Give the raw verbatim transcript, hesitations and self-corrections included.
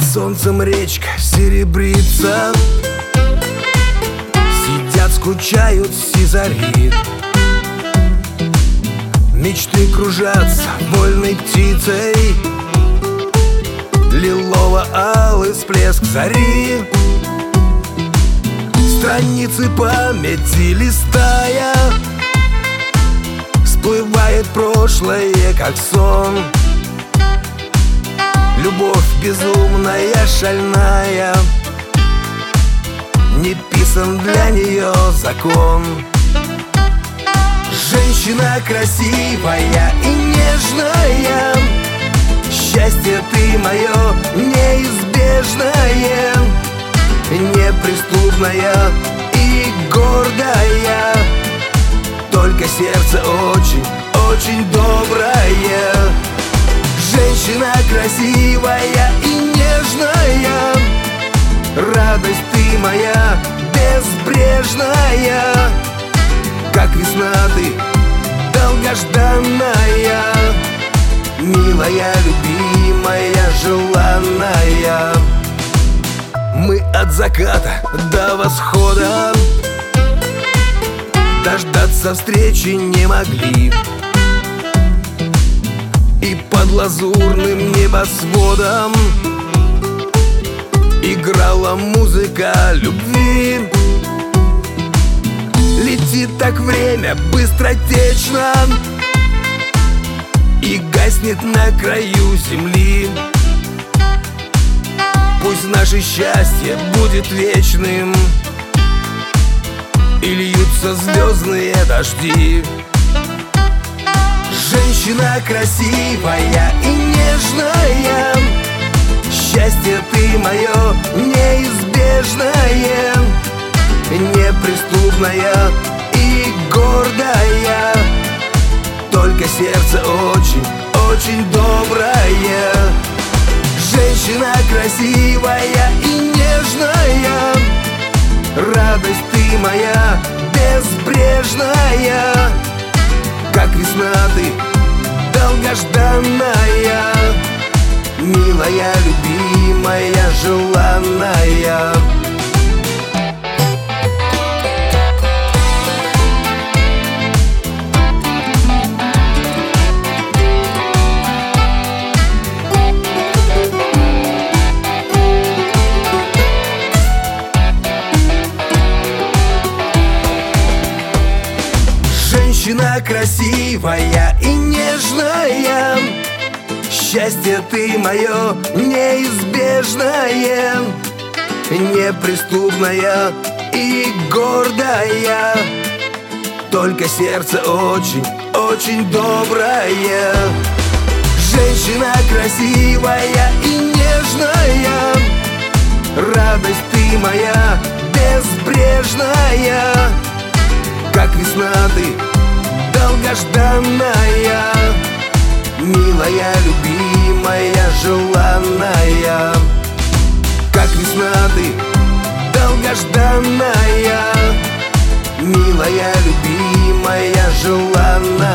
Солнцем речка серебрится, сидят, скучают сизари. Мечты кружатся вольной птицей, лилово-алый всплеск зари. Страницы памяти листая, всплывает прошлое, как сон. Любовь безумная, шальная, не писан для нее закон. Женщина красивая и нежная, счастье ты мое неизбежное, неприступная и гордая, только сердце очень, очень доброе. Женщина красивая и нежная, радость ты моя безбрежная, как весна ты долгожданная, милая, любимая, желанная. Мы от заката до восхода дождаться встречи не могли, и под лазурным небосводом играла музыка любви. Летит так время быстротечно и гаснет на краю земли. Пусть наше счастье будет вечным, и льются звездные дожди. Женщина красивая и нежная, счастье ты мое неизбежное, неприступная и гордая, только сердце очень, очень доброе. Женщина красивая и нежная, радость ты моя безбрежная, как весна ты долгожданная, милая, любимая, желанная. Женщина красивая и нежная, счастье ты мое неизбежное, неприступная и гордая, только сердце очень, очень доброе. Женщина красивая и нежная, радость ты моя безбрежная, как весна ты долгожданная, милая, любимая, желанная, как весна ты долгожданная, милая, любимая, желанная.